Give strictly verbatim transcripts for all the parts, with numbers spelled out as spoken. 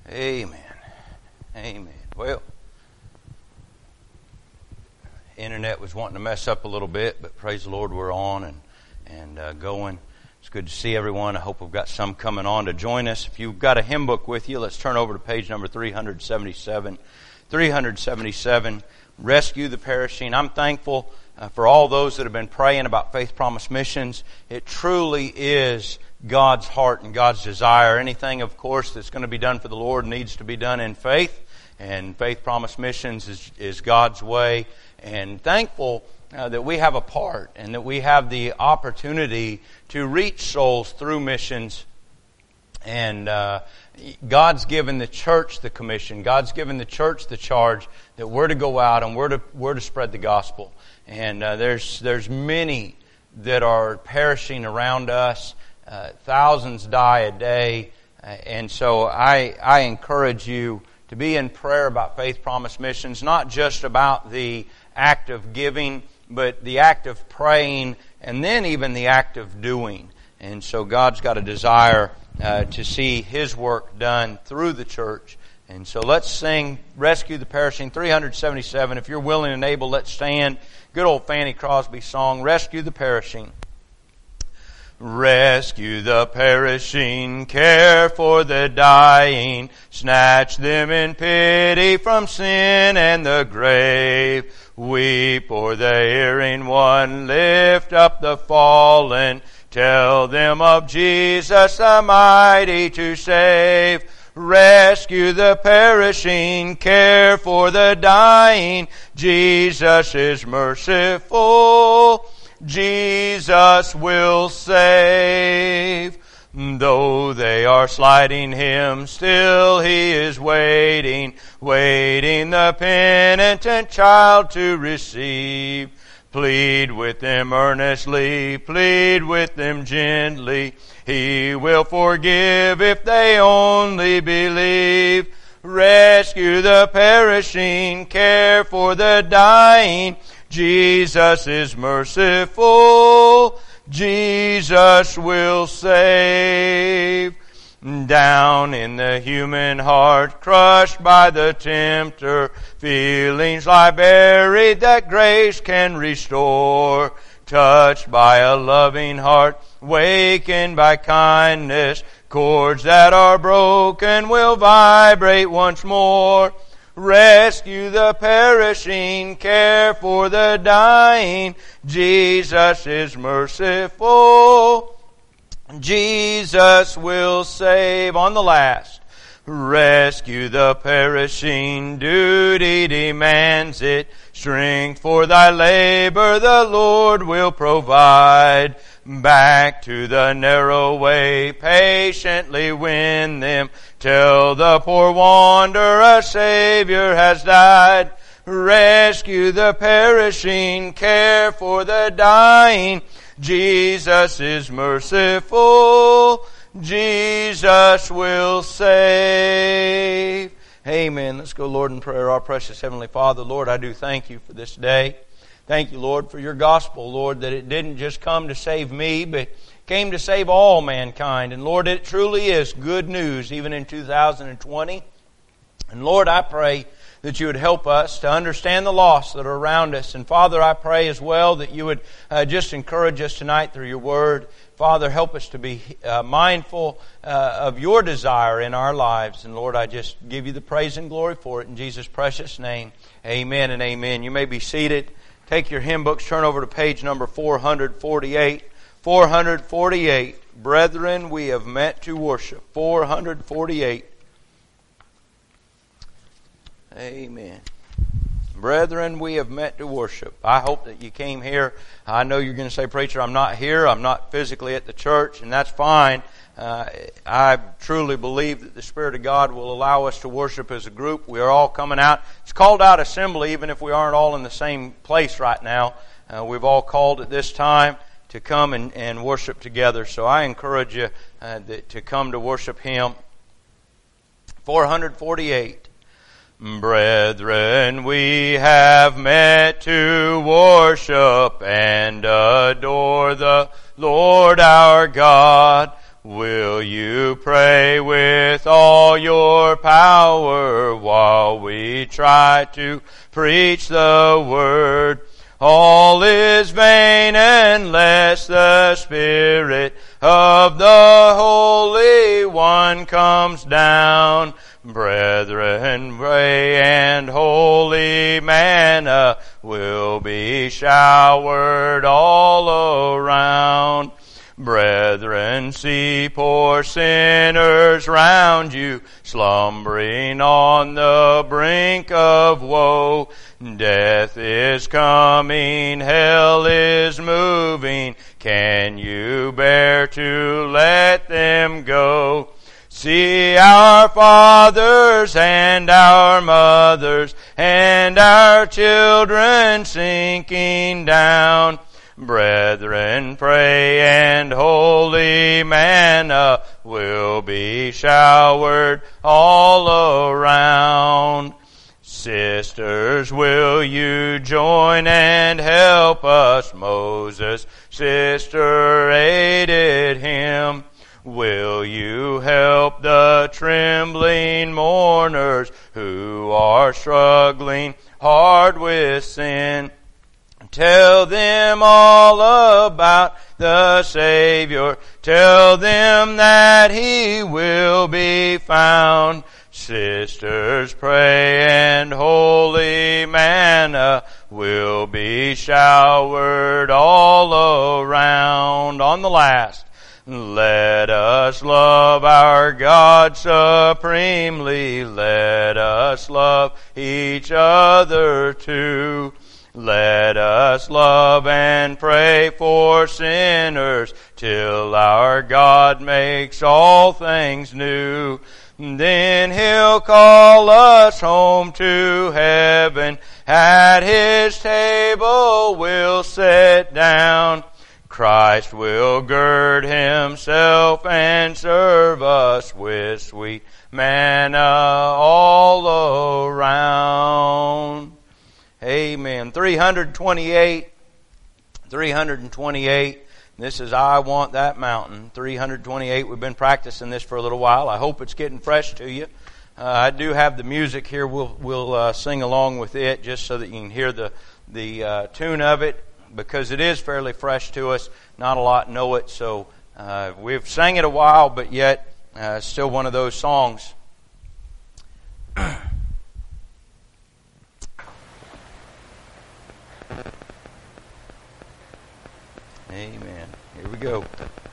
Amen. Amen. Well, internet was wanting to mess up a little bit, but praise the Lord, we're on and and uh, going. It's good to see everyone. I hope we've got some coming on to join us. If you've got a hymn book with you, let's turn over to page number three seventy-seven. three seventy-seven, Rescue the Perishing. I'm thankful uh, for all those that have been praying about Faith Promise Missions. It truly is God's heart and God's desire. Anything, of course, that's going to be done for the Lord needs to be done in faith. And Faith Promise Missions is, is God's way. And thankful uh, that we have a part and that we have the opportunity to reach souls through missions. And uh, God's given the church the commission. God's given the church the charge that we're to go out and we're to we're to spread the gospel. And uh, there's there's many that are perishing around us. Uh, thousands die a day, uh, and so I I encourage you to be in prayer about Faith Promise Missions, not just about the act of giving, but the act of praying, and then even the act of doing. And so God's got a desire uh, to see His work done through the church. And so let's sing Rescue the Perishing, three seventy-seven. If you're willing and able, let's stand. Good old Fanny Crosby song, Rescue the Perishing. Rescue the perishing, care for the dying, snatch them in pity from sin and the grave. Weep o'er the erring one, lift up the fallen, tell them of Jesus the mighty to save. Rescue the perishing, care for the dying, Jesus is merciful. Jesus will save. Though they are slighting Him, still He is waiting, waiting the penitent child to receive. Plead with them earnestly, plead with them gently. He will forgive if they only believe. Rescue the perishing, care for the dying, Jesus is merciful. Jesus will save. Down in the human heart, crushed by the tempter, feelings lie buried that grace can restore. Touched by a loving heart, wakened by kindness, chords that are broken will vibrate once more. Rescue the perishing, care for the dying, Jesus is merciful. Jesus will save. On the last. Rescue the perishing, duty demands it. Strength for thy labor the Lord will provide. Back to the narrow way, patiently win them. Tell the poor wanderer a Savior has died. Rescue the perishing, care for the dying. Jesus is merciful. Jesus will save. Amen. Let's go, Lord, in prayer. Our precious Heavenly Father, Lord, I do thank You for this day. Thank You, Lord, for Your gospel, Lord, that it didn't just come to save me, but came to save all mankind. And Lord, it truly is good news, even in two thousand twenty. And Lord, I pray that You would help us to understand the loss that are around us. And Father, I pray as well that You would uh, just encourage us tonight through Your Word. Father, help us to be uh, mindful uh, of Your desire in our lives. And Lord, I just give You the praise and glory for it in Jesus' precious name. Amen and amen. You may be seated. Take your hymn books, turn over to page number four forty-eight. four forty-eight. Brethren, we have met to worship. four forty-eight. Amen. Brethren, we have met to worship. I hope that you came here. I know you're going to say, Preacher, I'm not here. I'm not physically at the church, and that's fine. Uh, I truly believe that the Spirit of God will allow us to worship as a group. We are all coming out. It's called out assembly, even if we aren't all in the same place right now. Uh, we've all called at this time to come and, and worship together. So I encourage you uh, that, to come to worship Him. four forty-eight. Brethren, we have met to worship and adore the Lord our God. Will you pray with all your power while we try to preach the word? All is vain unless the Spirit of the Holy One comes down. Brethren, pray, and holy manna will be showered all around. Brethren, see poor sinners round you, slumbering on the brink of woe. Death is coming, hell is moving. Can you bear to let them go? See our fathers and our mothers and our children sinking down. Brethren, pray, and holy manna will be showered all around. Sisters, will you join and help us? Moses' sister aided him. Will you help the trembling mourners who are struggling hard with sin? Tell them all about the Savior. Tell them that He will be found. Sisters, pray, and holy manna will be showered all around. On the last, let us love our God supremely. Let us love each other too. Let us love and pray for sinners till our God makes all things new. Then He'll call us home to heaven. At His table we'll sit down. Christ will gird Himself and serve us with sweet manna all around. Amen. three twenty-eight. three twenty-eight. This is I Want That Mountain. three twenty-eight. We've been practicing this for a little while. I hope it's getting fresh to you. Uh, I do have the music here. We'll we'll uh, sing along with it just so that you can hear the the uh, tune of it, because it is fairly fresh to us. Not a lot know it, so uh, we've sang it a while, but yet uh, it's still one of those songs. Amen. Here we go.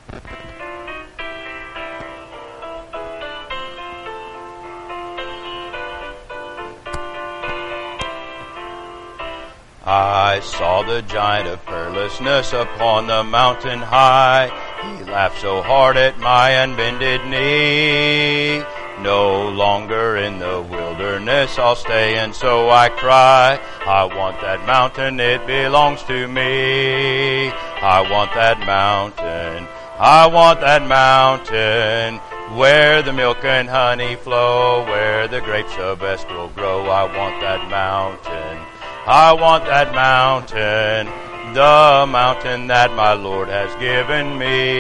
I saw the giant of prayerlessness upon the mountain high. He laughed so hard at my unbended knee. No longer in the wilderness I'll stay, and so I cry, I want that mountain, it belongs to me. I want that mountain, I want that mountain, where the milk and honey flow, where the grapes of Eshcol grow. I want that mountain, I want that mountain, the mountain that my Lord has given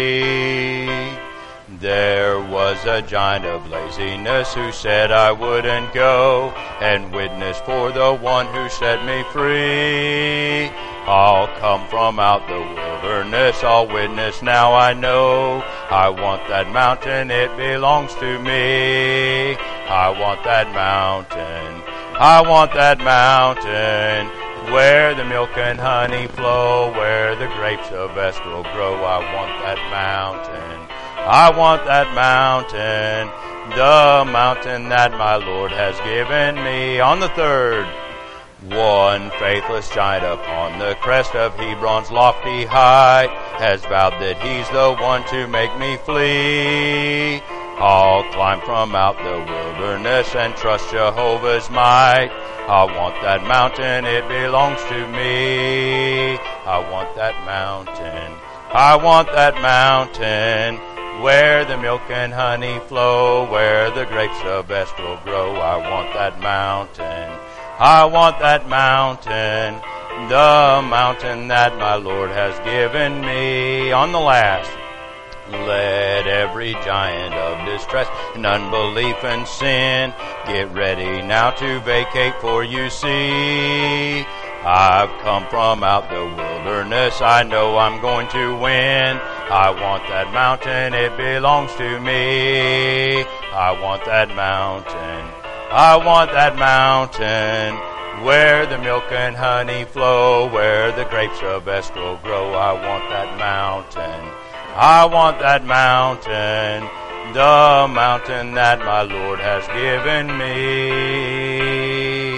me. There was a giant of laziness who said I wouldn't go and witness for the one who set me free. I'll come from out the wilderness, I'll witness now I know. I want that mountain, it belongs to me. I want that mountain, I want that mountain, where the milk and honey flow, where the grapes of Eshcol grow. I want that mountain, I want that mountain, the mountain that my Lord has given me. On the third, one faithless giant upon the crest of Hebron's lofty height has vowed that he's the one to make me flee. I'll climb from out the wilderness and trust Jehovah's might. I want that mountain, it belongs to me. I want that mountain, I want that mountain, where the milk and honey flow, where the grapes of Eshcol grow. I want that mountain, I want that mountain, the mountain that my Lord has given me. On the last, Let every giant of distress and unbelief and sin get ready now to vacate, for you see, I've come from out the wilderness. I know I'm going to win. I want that mountain. It belongs to me. I want that mountain. I want that mountain where the milk and honey flow, where the grapes of escrow grow. I want that mountain. I want that mountain, the mountain that my Lord has given me.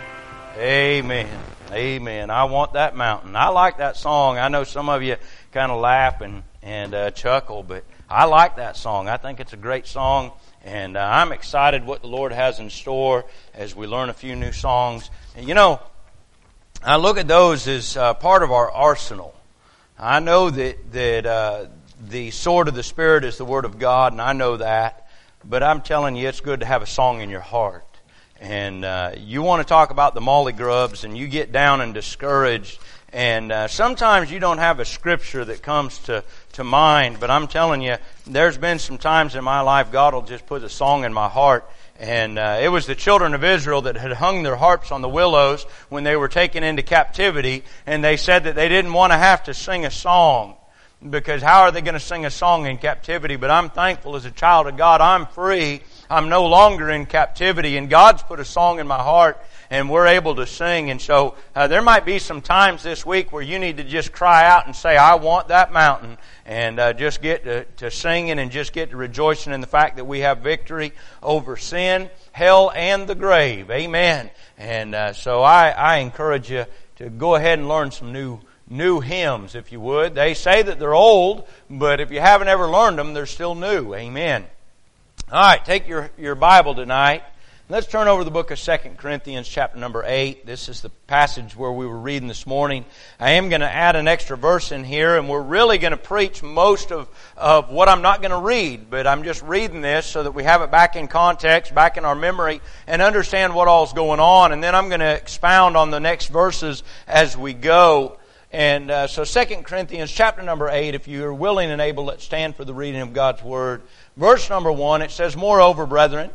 Amen. Amen. I want that mountain. I like that song. I know some of you kind of laugh and, and uh, chuckle, but I like that song. I think it's a great song, and uh, I'm excited what the Lord has in store as we learn a few new songs. And you know, I look at those as uh, part of our arsenal. I know that that uh, the sword of the Spirit is the Word of God, and I know that. But I'm telling you, it's good to have a song in your heart. And uh, you want to talk about the molly grubs, and you get down and discouraged. And uh, sometimes you don't have a scripture that comes to, to mind. But I'm telling you, there's been some times in my life God will just put a song in my heart. And uh, it was the children of Israel that had hung their harps on the willows when they were taken into captivity. And they said that they didn't want to have to sing a song, because how are they going to sing a song in captivity? But I'm thankful as a child of God, I'm free. I'm no longer in captivity, and God's put a song in my heart, and we're able to sing. And so uh, there might be some times this week where you need to just cry out and say, I want that mountain, and uh, just get to, to singing and just get to rejoicing in the fact that we have victory over sin, hell, and the grave. Amen. And uh, so I, I encourage you to go ahead and learn some new new hymns, if you would. They say that they're old, but if you haven't ever learned them, they're still new. Amen. All right, take your, your Bible tonight. Let's turn over to the book of Second Corinthians chapter number eight. This is the passage where we were reading this morning. I am going to add an extra verse in here, and we're really going to preach most of, of what I'm not going to read, but I'm just reading this so that we have it back in context, back in our memory, and understand what all's going on. And then I'm going to expound on the next verses as we go. And uh, so Second Corinthians chapter number eight, if you are willing and able, let's stand for the reading of God's Word. Verse number one, it says, Moreover, brethren,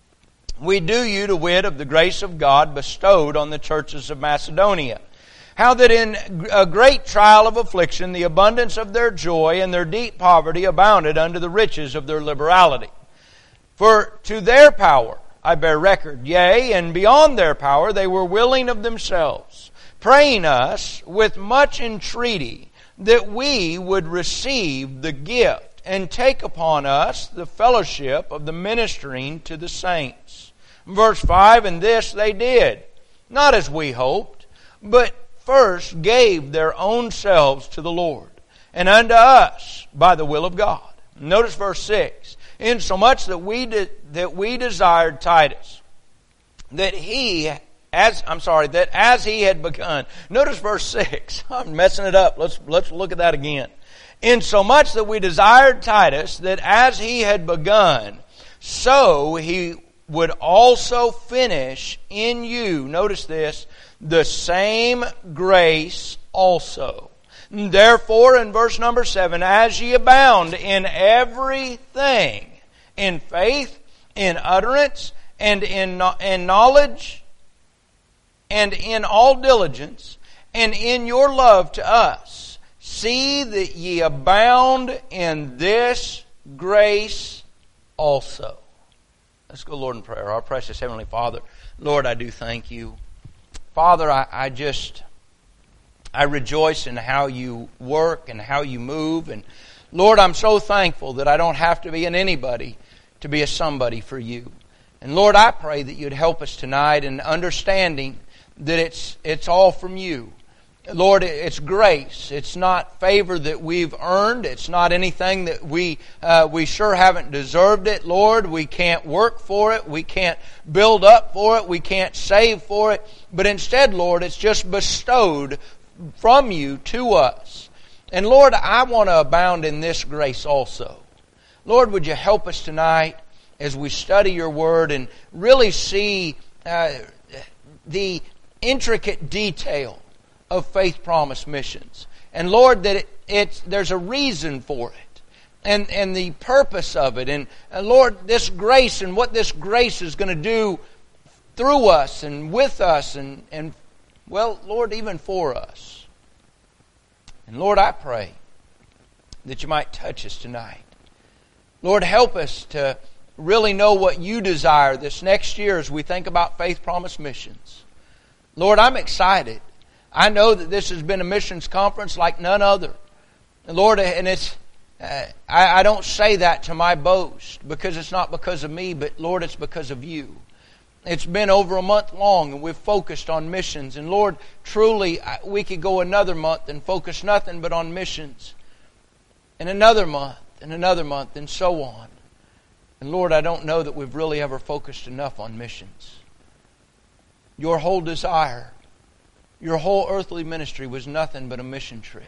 we do you to wit of the grace of God bestowed on the churches of Macedonia, how that in a great trial of affliction the abundance of their joy and their deep poverty abounded unto the riches of their liberality. For to their power I bear record, yea, and beyond their power they were willing of themselves, praying us with much entreaty that we would receive the gift and take upon us the fellowship of the ministering to the saints. Verse five, and this they did, not as we hoped, but first gave their own selves to the Lord, and unto us by the will of God. Notice verse six, insomuch that we de- that we desired Titus, that he As I'm sorry, that as he had begun. Notice verse six. I'm messing it up. Let's let's look at that again. Insomuch that we desired Titus, that as he had begun, so he would also finish in you. Notice this, the same grace also. Therefore, in verse number seven, as ye abound in everything, in faith, in utterance, and in in knowledge, and in all diligence, and in your love to us, see that ye abound in this grace also. Let's go, Lord, in prayer. Our precious Heavenly Father, Lord, I do thank you. Father, I, I just, I rejoice in how you work and how you move. And Lord, I'm so thankful that I don't have to be an anybody to be a somebody for you. And Lord, I pray that you'd help us tonight in understanding that it's it's all from you. Lord, it's grace. It's not favor that we've earned. It's not anything that we uh, we sure haven't deserved it. Lord, we can't work for it. We can't build up for it. We can't save for it. But instead, Lord, it's just bestowed from you to us. And Lord, I want to abound in this grace also. Lord, would you help us tonight as we study your word and really see uh, the intricate detail of Faith Promise Missions. And Lord, that it, it's, there's a reason for it. and, and the purpose of it. And, and Lord, this grace and what this grace is going to do through us and with us and, and, well, Lord, even for us. And Lord, I pray that you might touch us tonight. Lord, help us to really know what you desire this next year as we think about Faith Promise Missions. Lord, I'm excited. I know that this has been a missions conference like none other. And Lord, and it's uh, I, I don't say that to my boast, because it's not because of me, but Lord, it's because of you. It's been over a month long and we've focused on missions. And Lord, truly we could go another month and focus nothing but on missions. And another month and another month and so on. And Lord, I don't know that we've really ever focused enough on missions. Your whole desire, your whole earthly ministry was nothing but a mission trip.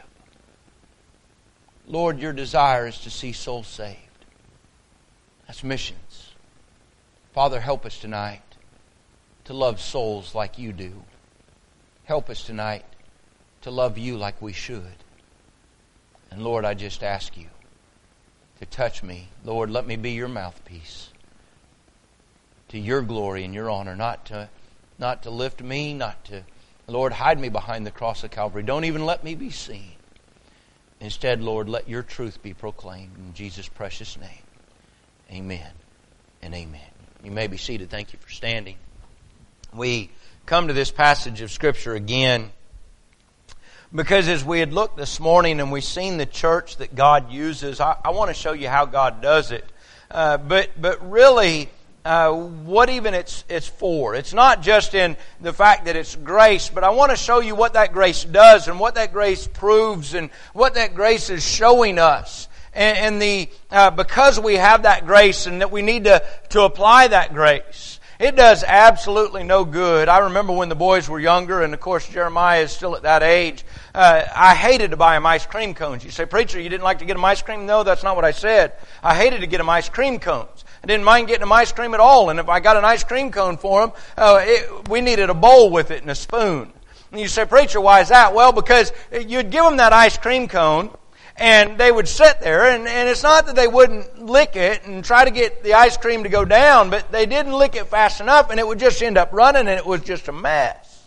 Lord, your desire is to see souls saved. That's missions. Father, help us tonight to love souls like you do. Help us tonight to love you like we should. And Lord, I just ask you to touch me. Lord, let me be your mouthpiece to your glory and your honor, not to, not to lift me, not to, Lord, hide me behind the cross of Calvary. Don't even let me be seen. Instead, Lord, let your truth be proclaimed in Jesus' precious name. Amen and amen. You may be seated. Thank you for standing. We come to this passage of Scripture again because as we had looked this morning and we've seen the church that God uses, I, I want to show you how God does it. Uh, but but really, uh, what even it's it's for. It's not just in the fact that it's grace, but I want to show you what that grace does and what that grace proves and what that grace is showing us. And, and the uh, because we have that grace and that we need to, to apply that grace. It does absolutely no good. I remember when the boys were younger, and of course Jeremiah is still at that age. Uh, I hated to buy them ice cream cones. You say, preacher, you didn't like to get them ice cream? No, that's not what I said. I hated to get them ice cream cones. I didn't mind getting them ice cream at all. And if I got an ice cream cone for them, uh, it, we needed a bowl with it and a spoon. And you say, preacher, why is that? Well, because you'd give them that ice cream cone, and they would sit there, and, and it's not that they wouldn't lick it and try to get the ice cream to go down, but they didn't lick it fast enough, and it would just end up running, and it was just a mess.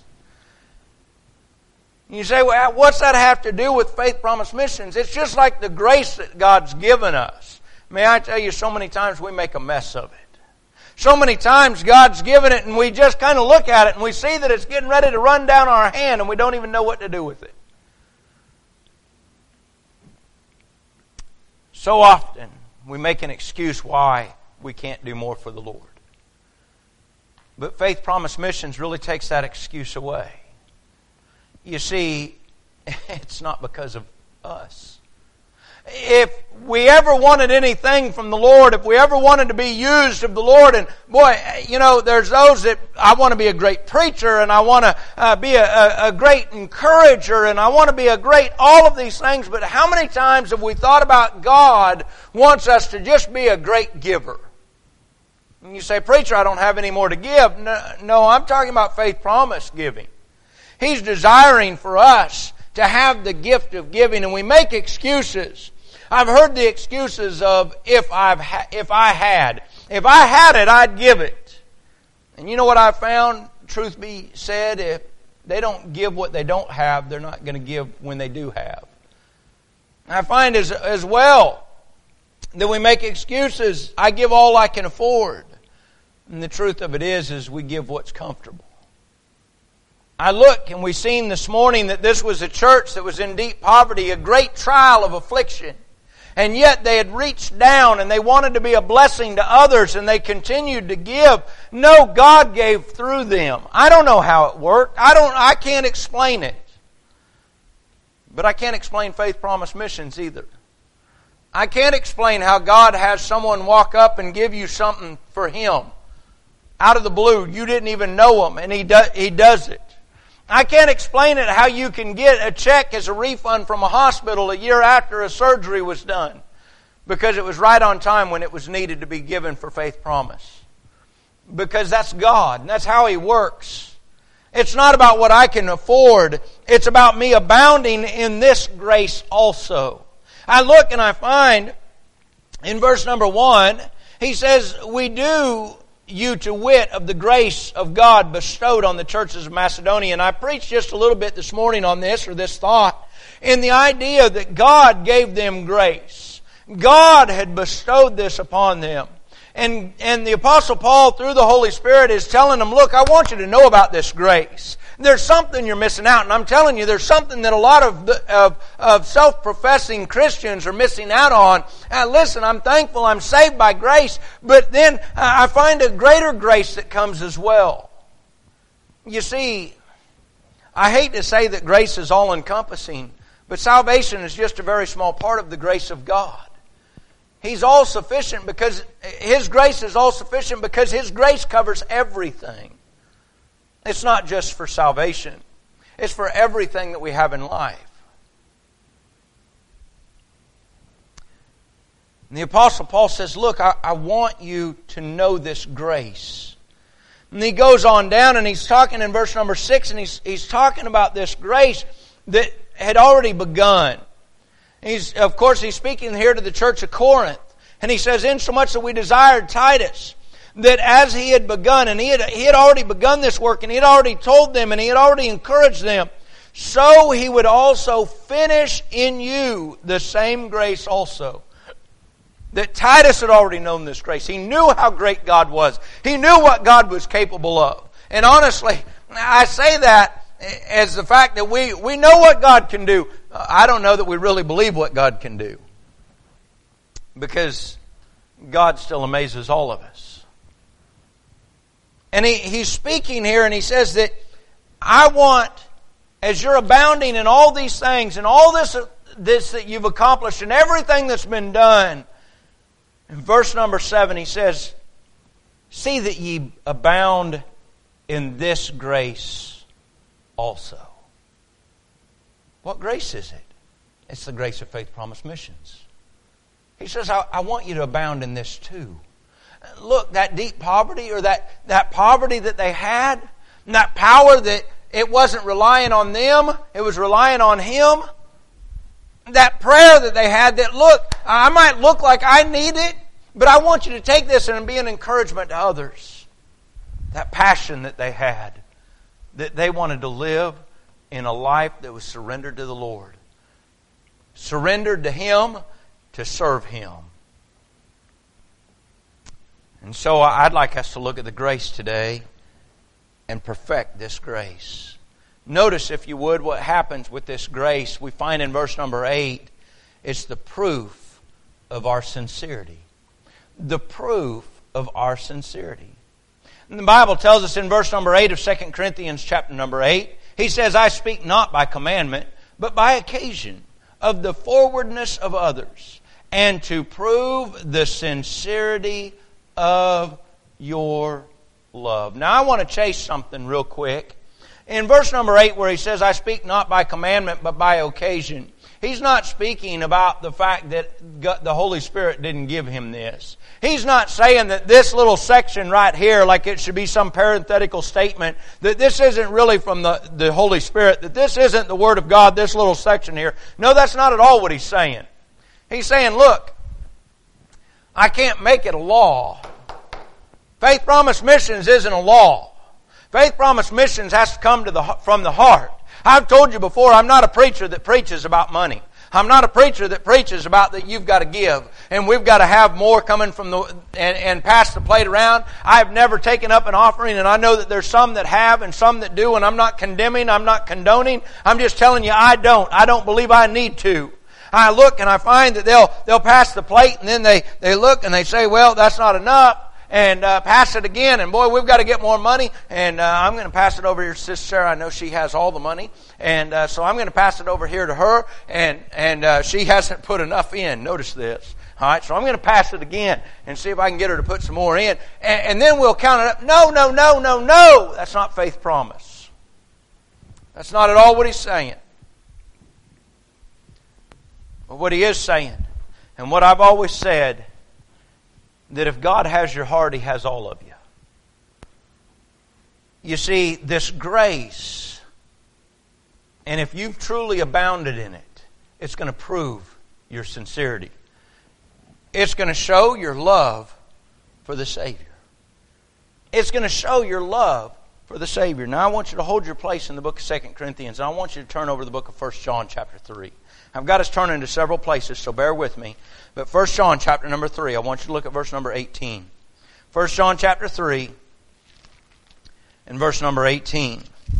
You say, well, what's that have to do with Faith Promise Missions? It's just like the grace that God's given us. May I tell you, so many times we make a mess of it. So many times God's given it, and we just kind of look at it, and we see that it's getting ready to run down our hand, and we don't even know what to do with it. So often, we make an excuse why we can't do more for the Lord. But Faith Promise Missions really takes that excuse away. You see, it's not because of us. If we ever wanted anything from the Lord, if we ever wanted to be used of the Lord, and boy, you know, there's those that I want to be a great preacher, and I want to uh, be a, a, a great encourager, and I want to be a great all of these things, but how many times have we thought about God wants us to just be a great giver? And you say, preacher, I don't have any more to give. No, no, I'm talking about Faith Promise giving. He's desiring for us to have the gift of giving, and we make excuses. I've heard the excuses of if I've ha- if I had. If I had it, I'd give it. And you know what I've found? Truth be said, if they don't give what they don't have, they're not going to give when they do have. I find as, as well that we make excuses. I give all I can afford. And the truth of it is, is we give what's comfortable. I look, and we've seen this morning that this was a church that was in deep poverty, a great trial of affliction. And yet they had reached down and they wanted to be a blessing to others, and they continued to give. No, God gave through them. I don't know how it worked. I don't I can't explain it. But I can't explain Faith Promise Missions either. I can't explain how God has someone walk up and give you something for Him. Out of the blue, you didn't even know Him, and He do, He does it. I can't explain it how you can get a check as a refund from a hospital a year after a surgery was done, because it was right on time when it was needed to be given for Faith Promise. Because that's God, and that's how He works. It's not about what I can afford. It's about me abounding in this grace also. I look and I find in verse number one, he says, we do you to wit of the grace of God bestowed on the churches of Macedonia. And I preached just a little bit this morning on this, or this thought, in the idea that God gave them grace. God had bestowed this upon them. And, and the Apostle Paul, through the Holy Spirit, is telling them, look, I want you to know about this grace. There's something you're missing out. And I'm telling you, there's something that a lot of, the, of, of self-professing Christians are missing out on. Uh, listen, I'm thankful I'm saved by grace, but then uh, I find a greater grace that comes as well. You see, I hate to say that grace is all-encompassing, but salvation is just a very small part of the grace of God. He's all sufficient because His grace is all sufficient because His grace covers everything. It's not just for salvation. It's for everything that we have in life. And the Apostle Paul says, look, I, I want you to know this grace. And he goes on down and he's talking in verse number six, and he's, he's talking about this grace that had already begun. He's, of course, he's speaking here to the church of Corinth. And he says, insomuch that we desired Titus, that as he had begun, and he had, he had already begun this work, and he had already told them, and he had already encouraged them, so he would also finish in you the same grace also. That Titus had already known this grace. He knew how great God was. He knew what God was capable of. And honestly, I say that as the fact that we, we know what God can do. I don't know that we really believe what God can do. Because God still amazes all of us. And he, he's speaking here and he says that I want, as you're abounding in all these things and all this, this that you've accomplished and everything that's been done, in verse number seven he says, see that ye abound in this grace also. What grace is it? It's the grace of Faith Promise Missions. He says, I, I want you to abound in this too. Look, that deep poverty, or that, that poverty that they had, and that power that it wasn't relying on them, it was relying on Him. That prayer that they had that, look, I might look like I need it, but I want you to take this and be an encouragement to others. That passion that they had, that they wanted to live in a life that was surrendered to the Lord. Surrendered to Him to serve Him. And so I'd like us to look at the grace today and perfect this grace. Notice, if you would, what happens with this grace. We find in verse number eight, it's the proof of our sincerity. The proof of our sincerity. And the Bible tells us in verse number eight of Second Corinthians chapter number eight, he says, I speak not by commandment, but by occasion of the forwardness of others, and to prove the sincerity of your love. Now I want to chase something real quick. In verse number eight, where he says, I speak not by commandment, but by occasion, he's not speaking about the fact that God, the Holy Spirit didn't give him this. He's not saying that this little section right here, like it should be some parenthetical statement, that this isn't really from the, the Holy Spirit, that this isn't the Word of God, this little section here. No, that's not at all what he's saying. He's saying, look, I can't make it a law. Faith Promise Missions isn't a law. Faith Promise Missions has to come to the, from the heart. I've told you before, I'm not a preacher that preaches about money. I'm not a preacher that preaches about that you've got to give and we've got to have more coming from the and, and pass the plate around. I've never taken up an offering, and I know that there's some that have and some that do, and I'm not condemning, I'm not condoning. I'm just telling you I don't. I don't believe I need to. I look and I find that they'll they'll pass the plate, and then they, they look and they say, well, that's not enough. And uh, pass it again, and boy, we've got to get more money, and uh, I'm going to pass it over here to Sister Sarah. I know she has all the money, and uh, so I'm going to pass it over here to her, and and uh, she hasn't put enough in. Notice this. All right, so I'm going to pass it again and see if I can get her to put some more in, and, and then we'll count it up. No, no, no, no, no. That's not Faith Promise. That's not at all what he's saying. But what he is saying, and what I've always said, that if God has your heart, He has all of you. You see, this grace, and if you've truly abounded in it, it's going to prove your sincerity. it's going to show your love for the Savior. It's going to show your love for the Savior. Now I want you to hold your place in the book of Second Corinthians, and I want you to turn over to the book of First John chapter three. I've got us turning to several places, so bear with me. But First John chapter number three, I want you to look at verse number eighteen. First John chapter three and verse number eighteen.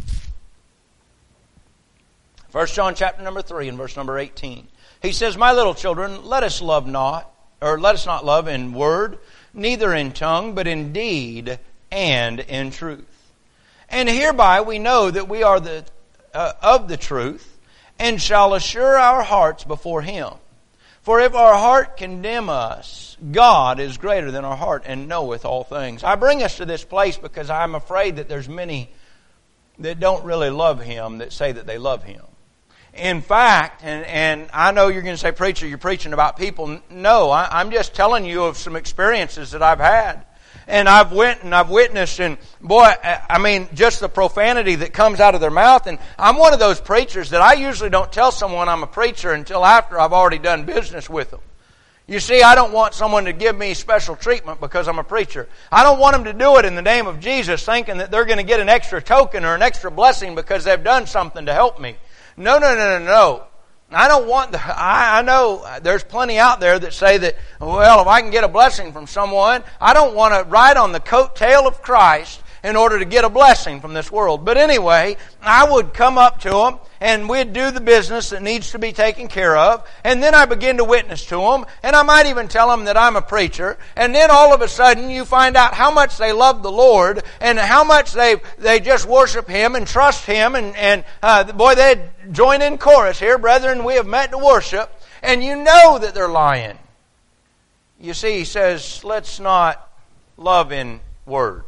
First John chapter number three and verse number eighteen. He says, "My little children, let us love not, or let us not love in word, neither in tongue, but in deed and in truth. And hereby we know that we are the uh, of the truth, and shall assure our hearts before Him. For if our heart condemn us, God is greater than our heart, and knoweth all things." I bring us to this place because I'm afraid that there's many that don't really love Him that say that they love Him. In fact, and, and I know you're going to say, "Preacher, you're preaching about people." No, I, I'm just telling you of some experiences that I've had. And I've went and I've witnessed, and boy, I mean, just the profanity that comes out of their mouth. And I'm one of those preachers that I usually don't tell someone I'm a preacher until after I've already done business with them. You see, I don't want someone to give me special treatment because I'm a preacher. I don't want them to do it in the name of Jesus, thinking that they're going to get an extra token or an extra blessing because they've done something to help me. No, no, no, no, no. I don't want the, I, I know there's plenty out there that say that, well, if I can get a blessing from someone, I don't want to ride on the coattail of Christ in order to get a blessing from this world. But anyway, I would come up to them and we'd do the business that needs to be taken care of. And then I begin to witness to them. And I might even tell them that I'm a preacher. And then all of a sudden you find out how much they love the Lord and how much they they just worship Him and trust Him. And, and uh, boy, they'd join in chorus here. "Brethren, we have met to worship." And you know that they're lying. You see, he says, let's not love in word.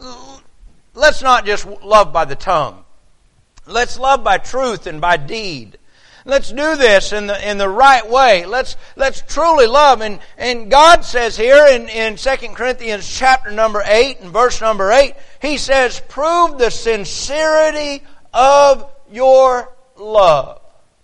Let's not just love by the tongue. Let's love by truth and by deed. Let's do this in the in the right way. Let's let's truly love. And, and God says here in, in Second Corinthians chapter number eight and verse number eight, He says, "Prove the sincerity of your love."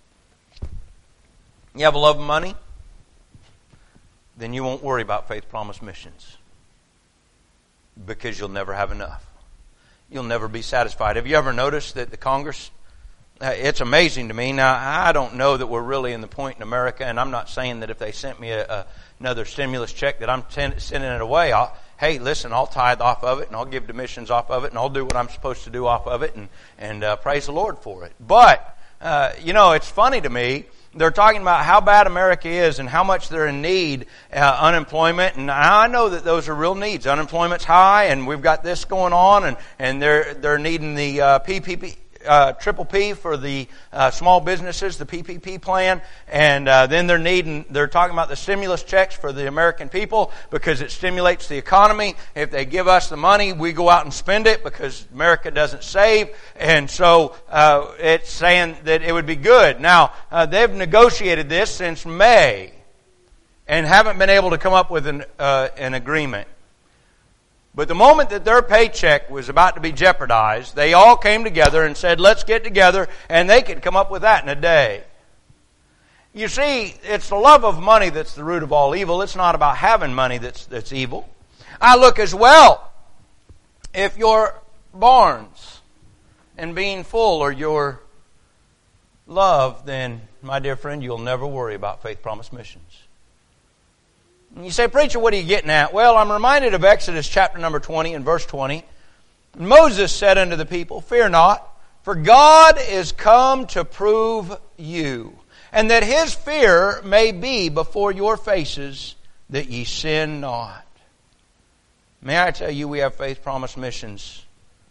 You have a love of money? Then you won't worry about Faith Promise Missions, because you'll never have enough. You'll never be satisfied. Have you ever noticed that the Congress, uh, it's amazing to me. Now, I don't know that we're really in the point in America, and I'm not saying that if they sent me a, a, another stimulus check that I'm ten, sending it away. I'll, hey, listen, I'll tithe off of it, and I'll give to missions off of it, and I'll do what I'm supposed to do off of it, and, and uh, praise the Lord for it. But, uh, you know, it's funny to me. They're talking about how bad America is and how much they're in need, uh, unemployment. And I know that those are real needs. Unemployment's high, and we've got this going on, and, and they're they're needing the uh, P P P, uh, triple P for the uh, small businesses, the P P P plan, and uh, then they're needing. They're talking about the stimulus checks for the American people because it stimulates the economy. If they give us the money, we go out and spend it because America doesn't save, and so uh, it's saying that it would be good. Now uh, they've negotiated this since May, and haven't been able to come up with an uh, an agreement. But the moment that their paycheck was about to be jeopardized, they all came together and said, let's get together, and they could come up with that in a day. You see, it's the love of money that's the root of all evil. It's not about having money that's that's evil. I look as well. If your barns and being full are your love, then, my dear friend, you'll never worry about Faith Promise Missions. And you say, "Preacher, what are you getting at?" Well, I'm reminded of Exodus chapter number twenty and verse twenty. "Moses said unto the people, Fear not, for God is come to prove you, and that His fear may be before your faces, that ye sin not." May I tell you, we have Faith Promise Missions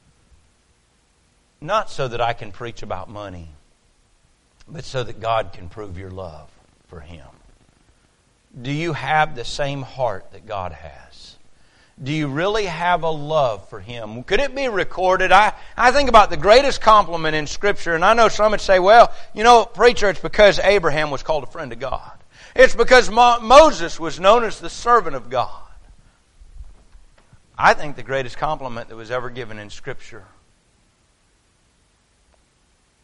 not so that I can preach about money, but so that God can prove your love for Him. Do you have the same heart that God has? Do you really have a love for Him? Could it be recorded? I, I think about the greatest compliment in Scripture, and I know some would say, well, you know, preacher, it's because Abraham was called a friend of God. It's because Mo- Moses was known as the servant of God. I think the greatest compliment that was ever given in Scripture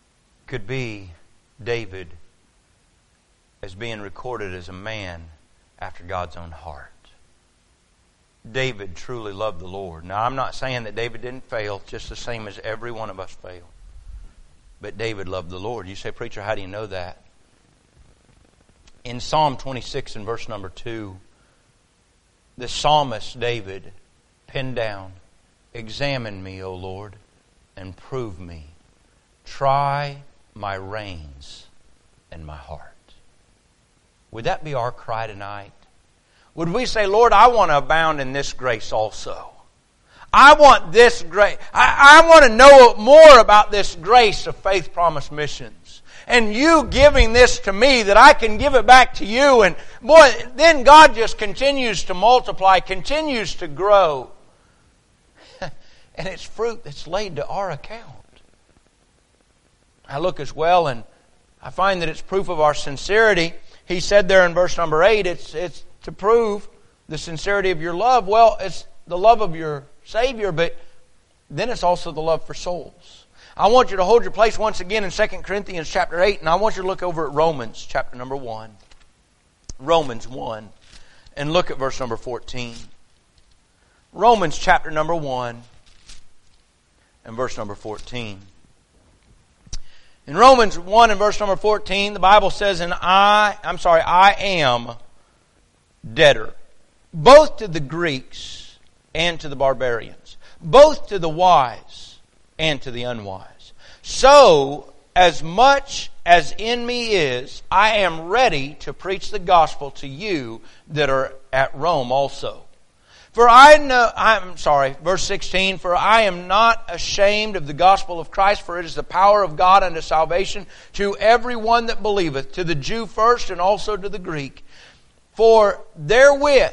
could be David as being recorded as a man after God's own heart. David truly loved the Lord. Now, I'm not saying that David didn't fail, just the same as every one of us fail. But David loved the Lord. You say, preacher, how do you know that? In Psalm twenty-six and verse number two, the psalmist David penned down, "Examine me, O Lord, and prove me. Try my reins and my heart." Would that be our cry tonight? Would we say, Lord, I want to abound in this grace also. I want this grace. I, I want to know more about this grace of Faith Promise Missions. And you giving this to me that I can give it back to you. And boy, then God just continues to multiply, continues to grow. And it's fruit that's laid to our account. I look as well and I find that it's proof of our sincerity. He said there in verse number eight, it's, it's to prove the sincerity of your love. Well, it's the love of your Savior, but then it's also the love for souls. I want you to hold your place once again in Second Corinthians chapter eight, and I want you to look over at Romans chapter number one. Romans one, and look at verse number fourteen. Romans chapter number one, and verse number fourteen. In Romans one and verse number fourteen, the Bible says, and I, I'm sorry, I am debtor, both to the Greeks and to the barbarians, both to the wise and to the unwise. So, as much as in me is, I am ready to preach the gospel to you that are at Rome also. For I know, I'm sorry, verse sixteen, for I am not ashamed of the gospel of Christ, for it is the power of God unto salvation to everyone that believeth, to the Jew first and also to the Greek. For therewith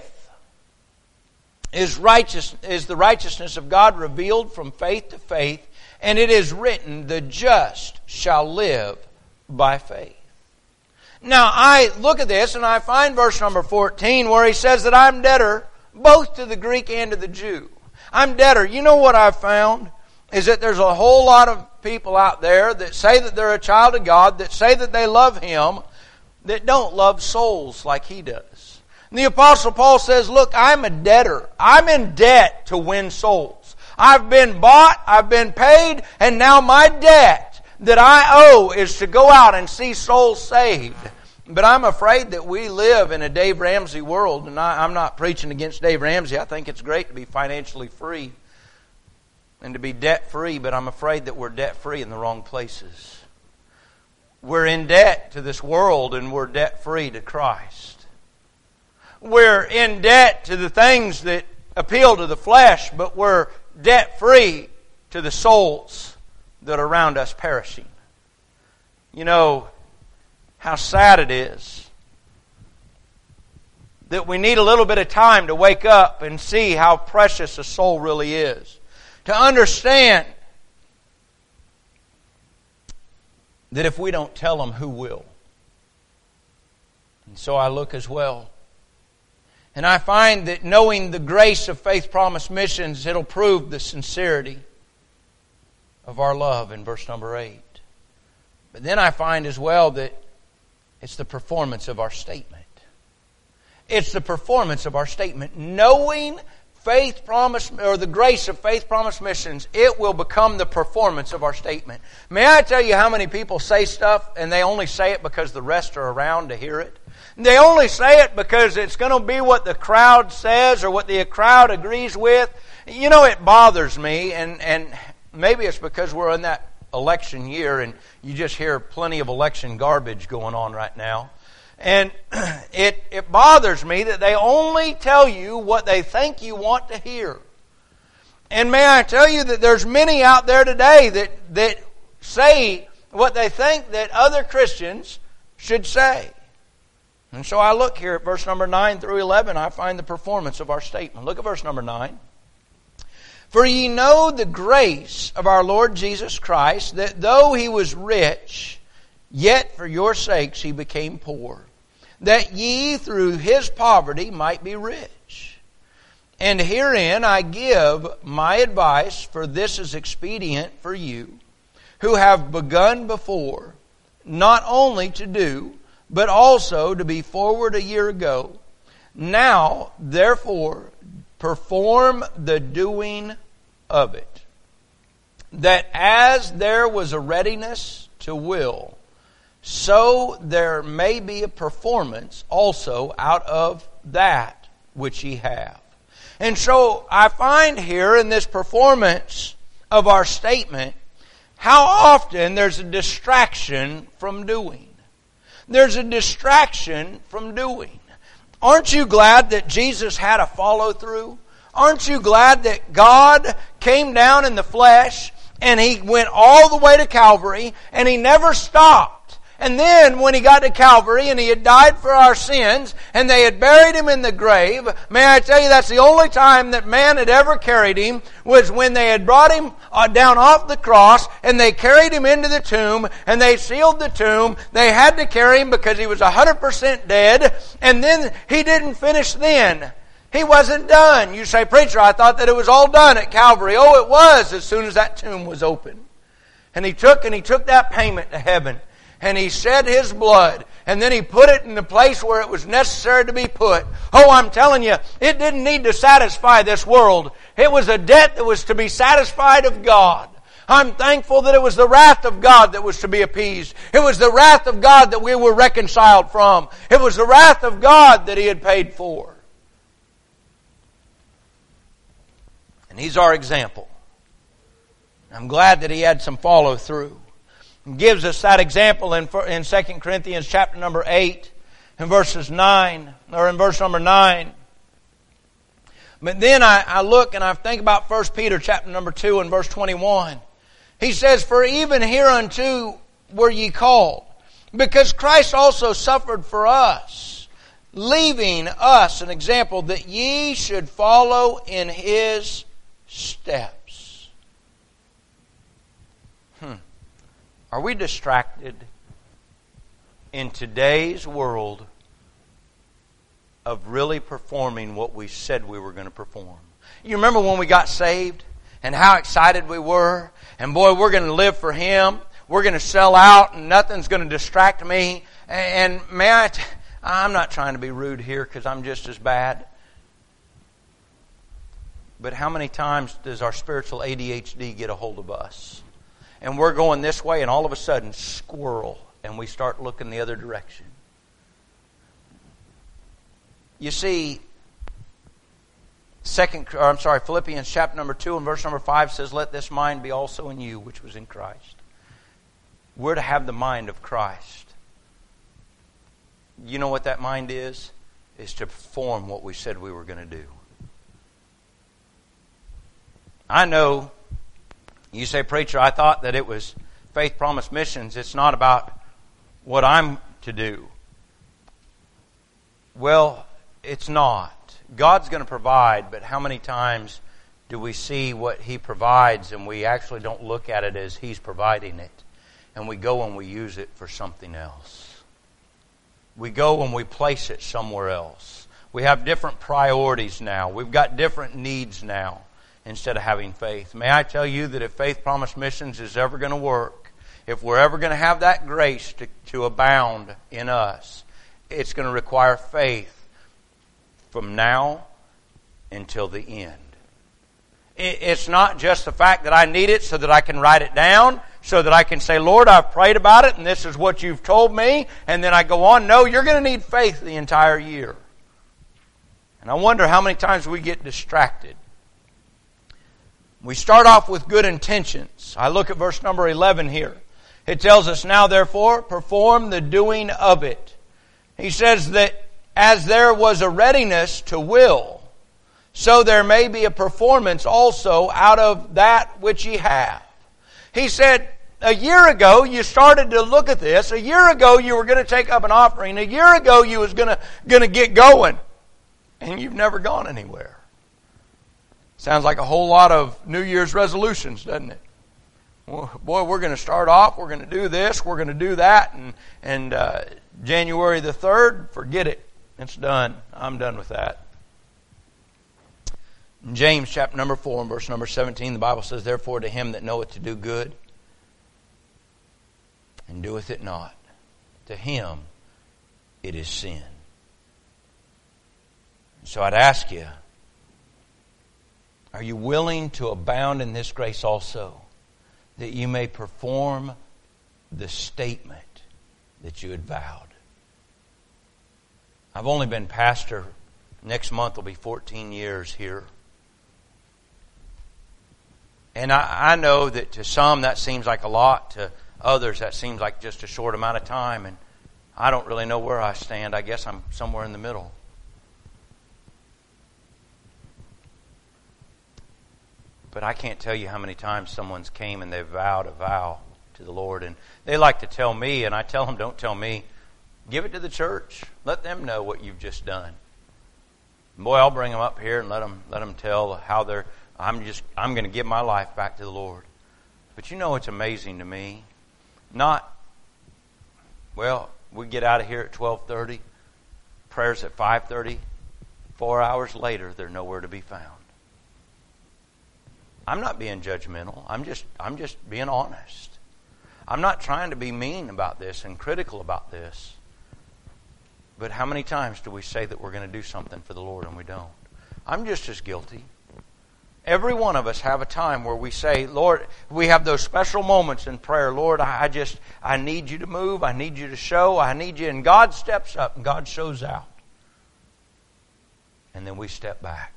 is righteous is the righteousness of God revealed from faith to faith, and it is written, the just shall live by faith. Now I look at this and I find verse number fourteen where he says that I'm debtor both to the Greek and to the Jew. I'm debtor. You know what I've found? Is that there's a whole lot of people out there that say that they're a child of God, that say that they love Him, that don't love souls like He does. And the Apostle Paul says, look, I'm a debtor. I'm in debt to win souls. I've been bought, I've been paid, and now my debt that I owe is to go out and see souls saved. But I'm afraid that we live in a Dave Ramsey world, and I, I'm not preaching against Dave Ramsey. I think it's great to be financially free and to be debt-free, but I'm afraid that we're debt-free in the wrong places. We're in debt to this world, and we're debt-free to Christ. We're in debt to the things that appeal to the flesh, but we're debt-free to the souls that are around us perishing. You know, how sad it is that we need a little bit of time to wake up and see how precious a soul really is. To understand that if we don't tell them, who will? And so I look as well. And I find that knowing the grace of Faith Promise Missions, it'll prove the sincerity of our love in verse number eight. But then I find as well that it's the performance of our statement. It's the performance of our statement. Knowing Faith Promise, or the grace of Faith Promise Missions, it will become the performance of our statement. May I tell you how many people say stuff and they only say it because the rest are around to hear it? They only say it because it's going to be what the crowd says or what the crowd agrees with. You know, it bothers me, and, and maybe it's because we're in that election year and you just hear plenty of election garbage going on right now. And it it bothers me that they only tell you what they think you want to hear. And may I tell you that there's many out there today that, that say what they think that other Christians should say. And so I look here at verse number nine through eleven, I find the performance of our statement. Look at verse number nine. For ye know the grace of our Lord Jesus Christ, that though He was rich, yet for your sakes He became poor, that ye through His poverty might be rich. And herein I give my advice, for this is expedient for you, who have begun before, not only to do, but also to be forward a year ago, Now, therefore, perform the doing of it, that as there was a readiness to will, so there may be a performance also out of that which ye have. And so I find here in this performance of our statement how often there's a distraction from doing. There's a distraction from doing. Aren't you glad that Jesus had a follow-through? Aren't you glad that God came down in the flesh and He went all the way to Calvary and He never stopped? And then when He got to Calvary and He had died for our sins and they had buried Him in the grave, may I tell you that's the only time that man had ever carried Him was when they had brought Him down off the cross and they carried Him into the tomb and they sealed the tomb. They had to carry Him because He was one hundred percent dead, and then He didn't finish then. He wasn't done. You say, preacher, I thought that it was all done at Calvary. Oh, it was as soon as that tomb was open. And He took and He took that payment to heaven. And He shed His blood. And then He put it in the place where it was necessary to be put. Oh, I'm telling you, it didn't need to satisfy this world. It was a debt that was to be satisfied of God. I'm thankful that it was the wrath of God that was to be appeased. It was the wrath of God that we were reconciled from. It was the wrath of God that He had paid for. And He's our example. I'm glad that He had some follow through. He gives us that example in in Second Corinthians chapter number eight, in verses nine, or in verse number nine. But then I, I look and I think about First Peter chapter number two and verse twenty-one. He says, "For even hereunto were ye called, because Christ also suffered for us, leaving us an example that ye should follow in His steps." Hmm. Are we distracted in today's world of really performing what we said we were going to perform? You remember when we got saved and how excited we were? And boy, we're going to live for Him. We're going to sell out and nothing's going to distract me. And may I, t- I'm not trying to be rude here because I'm just as bad. But how many times does our spiritual A D H D get a hold of us? And we're going this way, and all of a sudden, squirrel, and we start looking the other direction. You see, second, or I'm sorry, Philippians chapter number two and verse number five says, "Let this mind be also in you, which was in Christ." We're to have the mind of Christ. You know what that mind is? Is to perform what we said we were going to do. I know. You say, preacher, I thought that it was Faith Promise Missions. It's not about what I'm to do. Well, it's not. God's going to provide, but how many times do we see what He provides and we actually don't look at it as He's providing it? And we go and we use it for something else. We go and we place it somewhere else. We have different priorities now. We've got different needs now. Instead of having faith. May I tell you that if Faith Promise Missions is ever going to work, if we're ever going to have that grace to, to abound in us, it's going to require faith from now until the end. It, it's not just the fact that I need it so that I can write it down, so that I can say, Lord, I've prayed about it and this is what you've told me, and then I go on. No, you're going to need faith the entire year. And I wonder how many times we get distracted. We start off with good intentions. I look at verse number eleven here. It tells us, "Now therefore, perform the doing of it." He says that as there was a readiness to will, so there may be a performance also out of that which ye have. He said, a year ago you started to look at this. A year ago you were going to take up an offering. A year ago you was going to, going to get going. And you've never gone anywhere. Sounds like a whole lot of New Year's resolutions, doesn't it? Well, boy, we're going to start off, we're going to do this, we're going to do that, and, and uh, January the third, forget it. It's done. I'm done with that. In James chapter number four and verse number seventeen, the Bible says, "Therefore to him that knoweth to do good, and doeth it not, to him it is sin." So I'd ask you, are you willing to abound in this grace also, that you may perform the statement that you had vowed? I've only been pastor, next month will be fourteen years here. And I, I know that to some that seems like a lot, to others that seems like just a short amount of time, and I don't really know where I stand. I guess I'm somewhere in the middle. But I can't tell you how many times someone's came and they've vowed a vow to the Lord. And they like to tell me, and I tell them, don't tell me. Give it to the church. Let them know what you've just done. And boy, I'll bring them up here and let them, let them tell how they're, I'm just, I'm going to give my life back to the Lord. But you know what's amazing to me? Not, well, we get out of here at twelve thirty, prayers at five thirty, four hours later, they're nowhere to be found. I'm not being judgmental. I'm just I'm just being honest. I'm not trying to be mean about this and critical about this. But how many times do we say that we're going to do something for the Lord and we don't? I'm just as guilty. Every one of us have a time where we say, Lord, we have those special moments in prayer. Lord, I just, I need you to move. I need you to show. I need you. And God steps up and God shows out. And then we step back.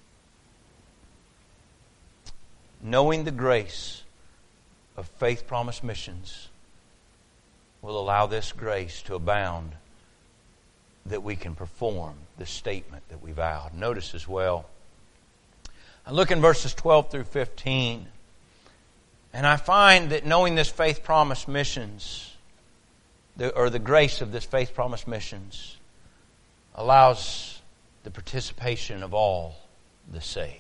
Knowing the grace of Faith Promise Missions will allow this grace to abound that we can perform the statement that we vowed. Notice as well, I look in verses twelve through fifteen, and I find that knowing this Faith Promise Missions, the, or the grace of this Faith Promise Missions, allows the participation of all the saved.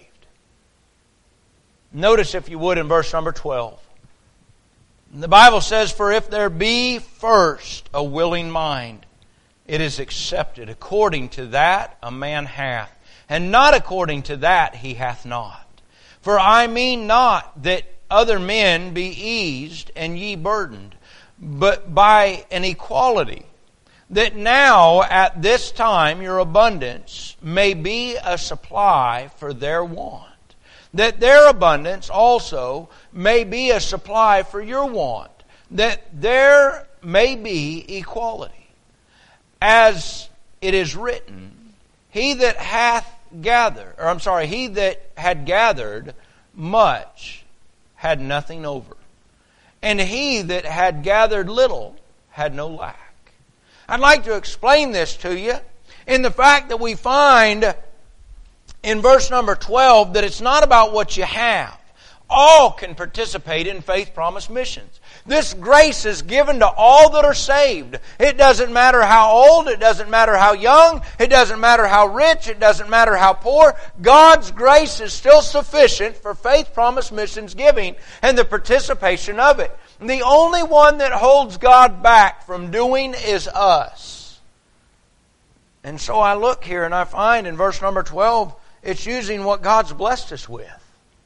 Notice, if you would, in verse number twelve. The Bible says, for if there be first a willing mind, it is accepted. According to that a man hath, and not according to that he hath not. For I mean not that other men be eased and ye burdened, but by an equality, that now at this time your abundance may be a supply for their want, that their abundance also may be a supply for your want, that there may be equality. As it is written, he that hath gathered, or I'm sorry, he that had gathered much had nothing over, and he that had gathered little had no lack. I'd like to explain this to you in the fact that we find in verse number twelve that it's not about what you have. All can participate in Faith Promise Missions. This grace is given to all that are saved. It doesn't matter how old, it doesn't matter how young, it doesn't matter how rich, it doesn't matter how poor. God's grace is still sufficient for Faith Promise Missions giving and the participation of it. The only one that holds God back from doing is us. And so I look here and I find in verse number twelve, it's using what God's blessed us with.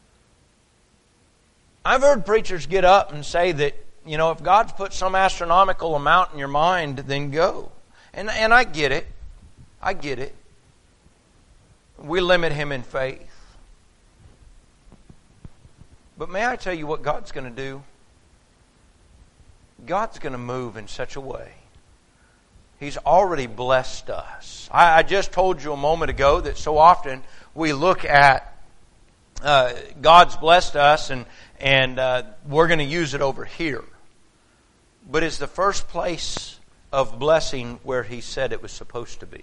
I've heard preachers get up and say that, you know, if God's put some astronomical amount in your mind, then go. And, and I get it. I get it. We limit Him in faith. But may I tell you what God's going to do? God's going to move in such a way. He's already blessed us. I, I just told you a moment ago that so often we look at uh, God's blessed us and, and uh, we're going to use it over here. But is the first place of blessing where He said it was supposed to be?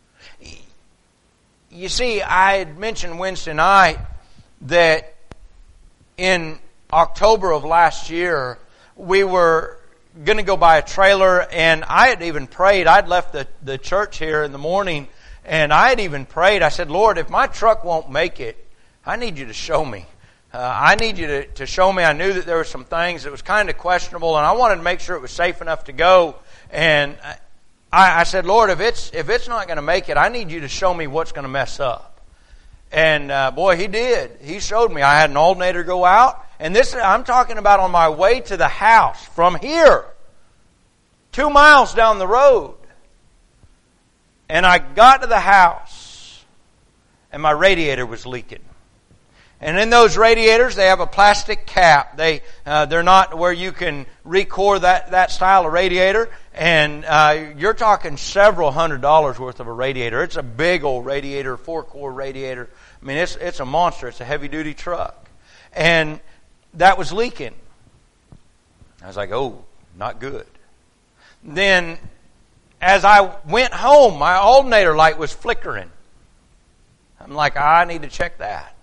You see, I had mentioned Wednesday night that in October of last year, we were going to go buy a trailer, and I had even prayed. I'd left the, the church here in the morning, and I had even prayed. I said, Lord, if my truck won't make it, I need you to show me. Uh, I need you to, to show me. I knew that there were some things that was kind of questionable, and I wanted to make sure it was safe enough to go. And I, I said, Lord, if it's if it's not going to make it, I need you to show me what's going to mess up. And uh, boy, He did. He showed me. I had an alternator go out, and this I'm talking about on my way to the house from here, two miles down the road. And I got to the house, and my radiator was leaking. And in those radiators, they have a plastic cap. They, uh, they're not where you can re-core that, that style of radiator. And uh, you're talking several hundred dollars worth of a radiator. It's a big old radiator, four-core radiator. I mean, it's it's a monster. It's a heavy-duty truck. And that was leaking. I was like, oh, not good. Then, as I went home, my alternator light was flickering. I'm like, I need to check that.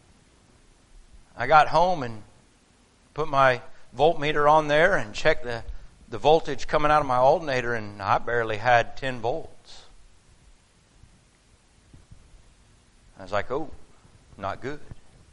I got home and put my voltmeter on there and checked the, the voltage coming out of my alternator, and I barely had ten volts. I was like, oh, not good.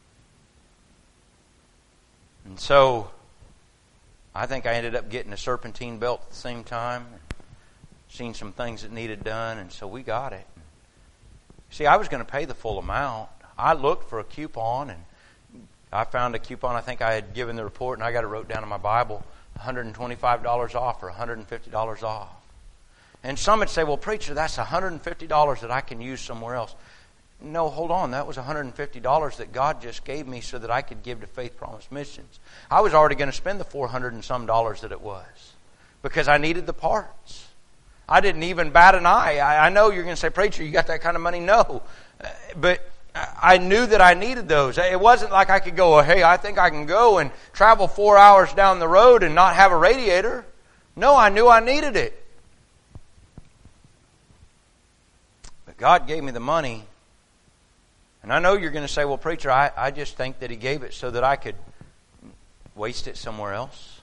And so I think I ended up getting a serpentine belt at the same time, seen some things that needed done, and so we got it. See, I was going to pay the full amount. I looked for a coupon, and I found a coupon. I think I had given the report, and I got it wrote down in my Bible, one hundred twenty-five dollars off or one hundred fifty dollars off. And some would say, well, preacher, that's one hundred fifty dollars that I can use somewhere else. No, hold on. That was one hundred fifty dollars that God just gave me so that I could give to Faith Promise Missions. I was already going to spend the four hundred and some dollars that it was because I needed the parts. I didn't even bat an eye. I, I know you're going to say, preacher, you got that kind of money? No. But I knew that I needed those. It wasn't like I could go, hey, I think I can go and travel four hours down the road and not have a radiator. No, I knew I needed it. But God gave me the money. And I know you're going to say, well, preacher, I, I just think that He gave it so that I could waste it somewhere else.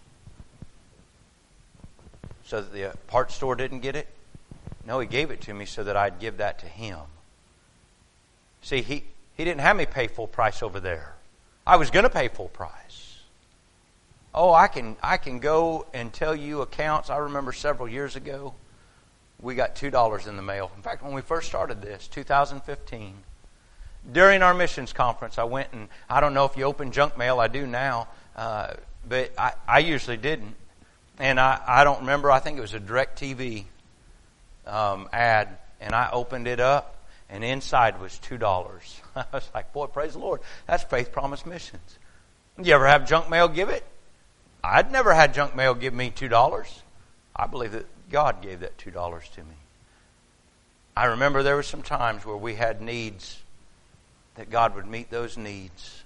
So that the parts store didn't get it. No, He gave it to me so that I'd give that to Him. See, he, he didn't have me pay full price over there. I was going to pay full price. Oh, I can I can go and tell you accounts. I remember several years ago, we got two dollars in the mail. In fact, when we first started this, two thousand fifteen, during our missions conference, I went and, I don't know if you open junk mail, I do now, uh, but I, I usually didn't. And I, I don't remember, I think it was a DirecTV um, ad, and I opened it up. And inside was two dollars. I was like, boy, praise the Lord. That's Faith Promise Missions. You ever have junk mail give it? I'd never had junk mail give me two dollars. I believe that God gave that two dollars to me. I remember there were some times where we had needs that God would meet those needs.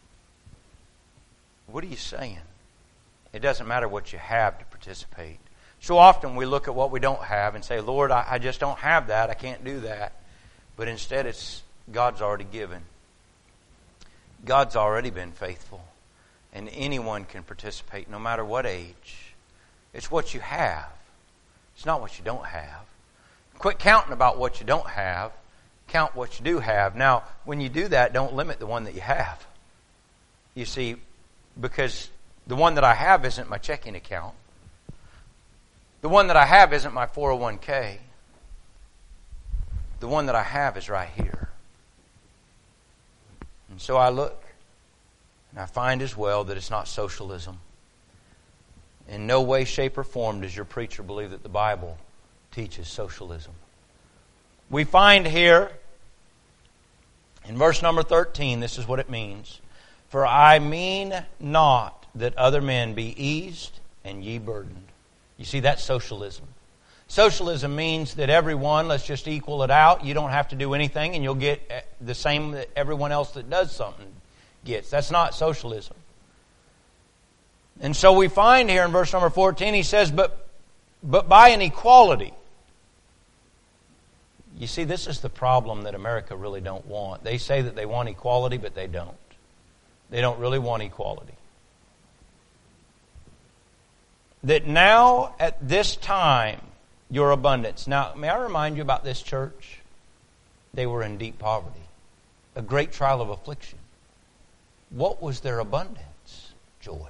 What are you saying? It doesn't matter what you have to participate. So often we look at what we don't have and say, Lord, I, I just don't have that. I can't do that. But instead, it's God's already given. God's already been faithful. And anyone can participate no matter what age. It's what you have. It's not what you don't have. Quit counting about what you don't have. Count what you do have. Now, when you do that, don't limit the one that you have. You see, because the one that I have isn't my checking account. The one that I have isn't my four oh one k. The one that I have is right here. And so I look, and I find as well that it's not socialism. In no way, shape, or form does your preacher believe that the Bible teaches socialism. We find here, in verse number thirteen, this is what it means. For I mean not that other men be eased and ye burdened. You see, that's socialism. Socialism means that everyone, let's just equal it out. You don't have to do anything and you'll get the same that everyone else that does something gets. That's not socialism. And so we find here in verse number fourteen, he says, but, but by an equality. You see, this is the problem that America really don't want. They say that they want equality, but they don't. They don't really want equality. That now, at this time, your abundance. Now, may I remind you about this church? They were in deep poverty. A great trial of affliction. What was their abundance? Joy.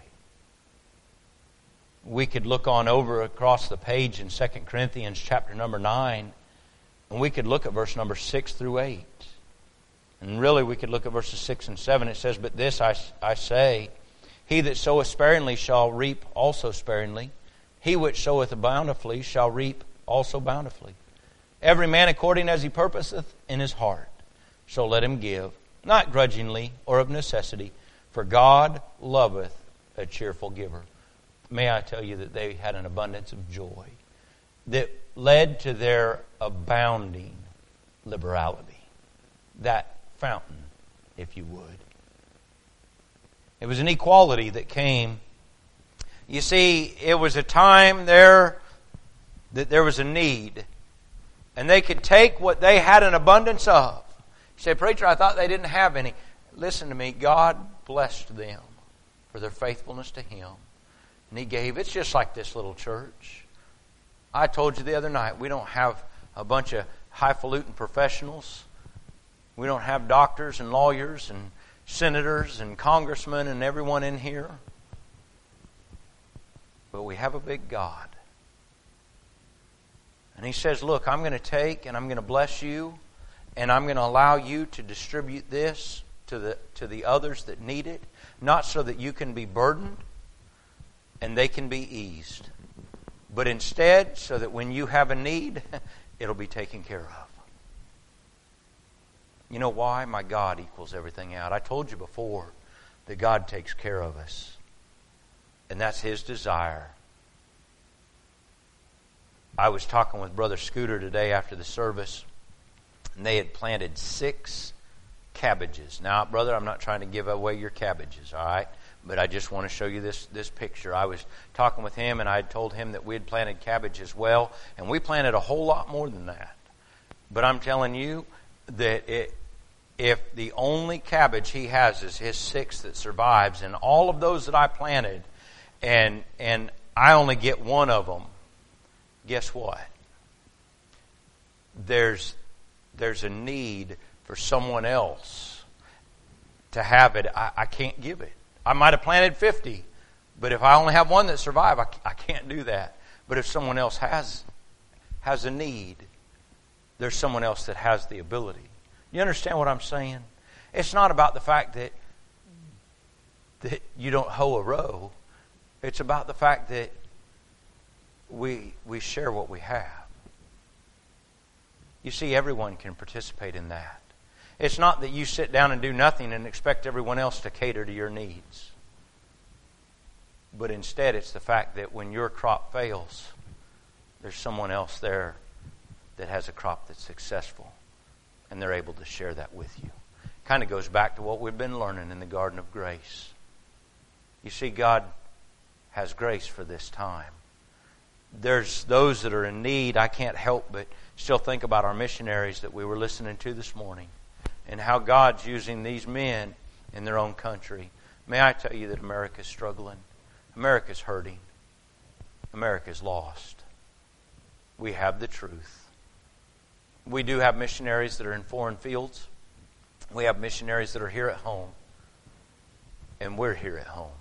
We could look on over across the page in Second Corinthians chapter number nine, and we could look at verse number six through eight. And really we could look at verses six and seven. It says, but this I, I say, he that soweth sparingly shall reap also sparingly. He which soweth bountifully shall reap also bountifully. Every man according as he purposeth in his heart. So let him give, not grudgingly or of necessity, for God loveth a cheerful giver. May I tell you that they had an abundance of joy that led to their abounding liberality. That fountain, if you would. It was an equality that came. You see, it was a time there that there was a need. And they could take what they had an abundance of. You say, preacher, I thought they didn't have any. Listen to me. God blessed them for their faithfulness to Him. And He gave. It's just like this little church. I told you the other night, we don't have a bunch of highfalutin professionals. We don't have doctors and lawyers and senators and congressmen and everyone in here. But we have a big God. And He says, look, I'm going to take and I'm going to bless you, and I'm going to allow you to distribute this to the to the others that need it, not so that you can be burdened and they can be eased, but instead so that when you have a need, it'll be taken care of. You know why? My God equals everything out. I told you before that God takes care of us, and that's His desire. I was talking with Brother Scooter today after the service, and they had planted six cabbages. Now, brother, I'm not trying to give away your cabbages, all right? But I just want to show you this, this picture. I was talking with him, and I had told him that we had planted cabbage as well, and we planted a whole lot more than that. But I'm telling you that it, if the only cabbage he has is his six that survives, and all of those that I planted, and and I only get one of them, guess what? There's there's a need for someone else to have it. I, I can't give it. I might have planted fifty, but if I only have one that survives, I, I can't do that. But if someone else has has a need, there's someone else that has the ability. You understand what I'm saying? It's not about the fact that that you don't hoe a row. It's about the fact that we we share what we have. You see, everyone can participate in that. It's not that you sit down and do nothing and expect everyone else to cater to your needs. But instead, it's the fact that when your crop fails, there's someone else there that has a crop that's successful, and they're able to share that with you. Kind of goes back to what we've been learning in the Garden of Grace. You see, God has grace for this time. There's those that are in need. I can't help but still think about our missionaries that we were listening to this morning, and how God's using these men in their own country. May I tell you that America's struggling. America's hurting. America's lost. We have the truth. We do have missionaries that are in foreign fields. We have missionaries that are here at home. And we're here at home.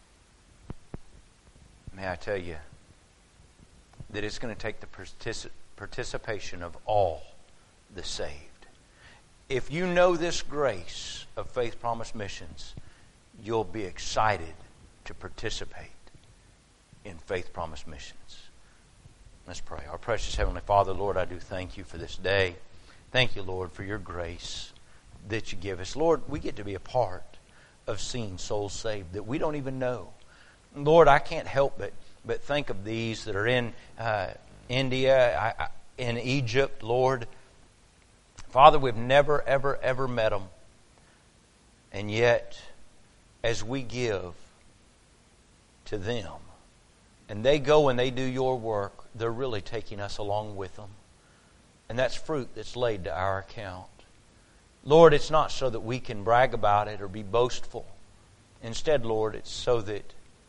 May I tell you that it's going to take the particip- participation of all the saved. If you know this grace of Faith Promise Missions, you'll be excited to participate in Faith Promise Missions. Let's pray. Our precious Heavenly Father, Lord, I do thank you for this day. Thank you, Lord, for your grace that you give us. Lord, we get to be a part of seeing souls saved that we don't even know. Lord, I can't help but, but think of these that are in uh, India, I, I, in Egypt, Lord. Father, we've never, ever, ever met them. And yet, as we give to them, and they go and they do your work, they're really taking us along with them. And that's fruit that's laid to our account. Lord, it's not so that we can brag about it or be boastful. Instead, Lord, it's so that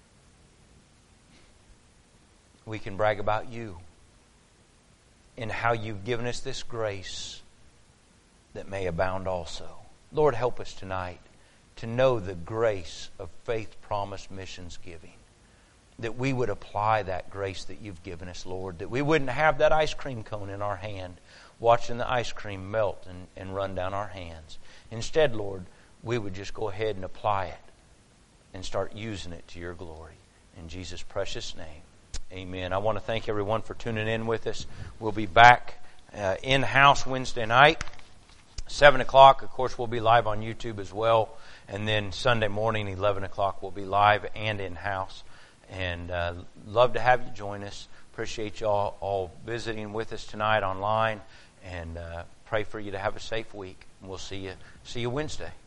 we can brag about you and how you've given us this grace that may abound also. Lord, help us tonight to know the grace of Faith Promise Missions giving. That we would apply that grace that you've given us, Lord. That we wouldn't have that ice cream cone in our hand, watching the ice cream melt and, and run down our hands. Instead, Lord, we would just go ahead and apply it and start using it to your glory. In Jesus' precious name, amen. I want to thank everyone for tuning in with us. We'll be back uh, in-house Wednesday night. seven o'clock, of course, we'll be live on YouTube as well. And then Sunday morning, eleven o'clock, we'll be live and in-house. And uh, love to have you join us. Appreciate you all, all visiting with us tonight online. And uh, pray for you to have a safe week. We'll see you, see you Wednesday.